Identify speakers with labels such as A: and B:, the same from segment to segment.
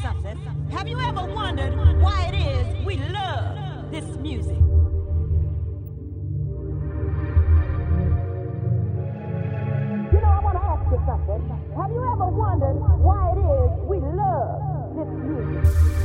A: something. Have you ever wondered why it is we love this music? You know, I want to ask you something. Have you ever wondered why it is we love this music?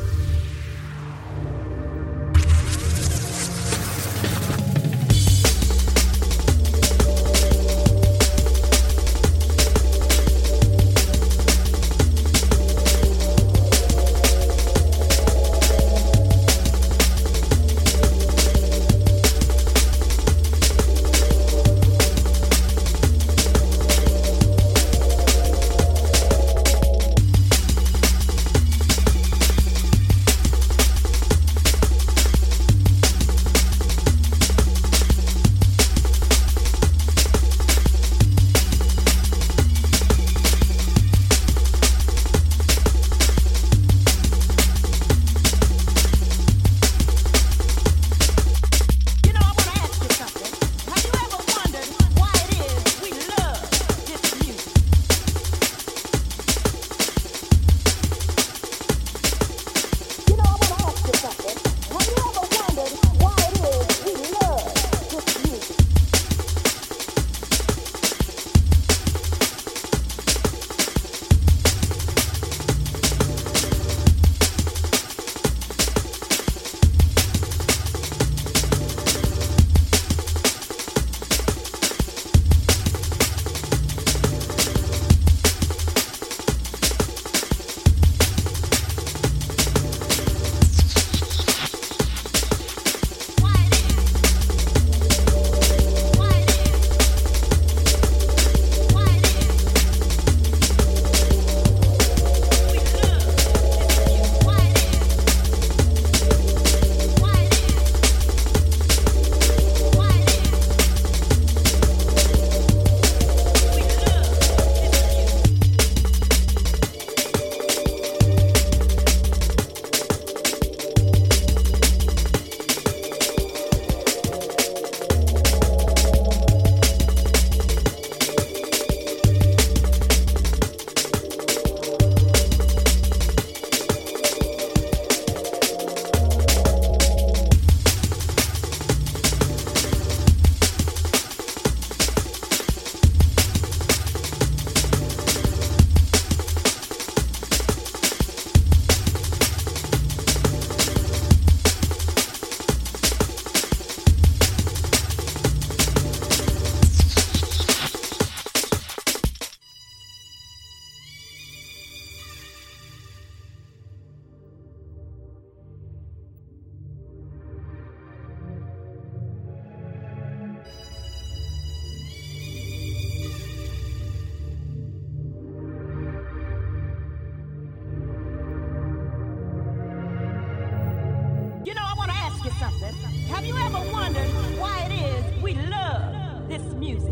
A: Something. Have you ever wondered why it is we love this music?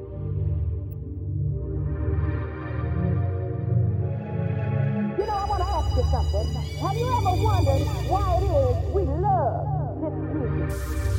A: You know, I want to ask you something. Have you ever wondered why it is we love this music?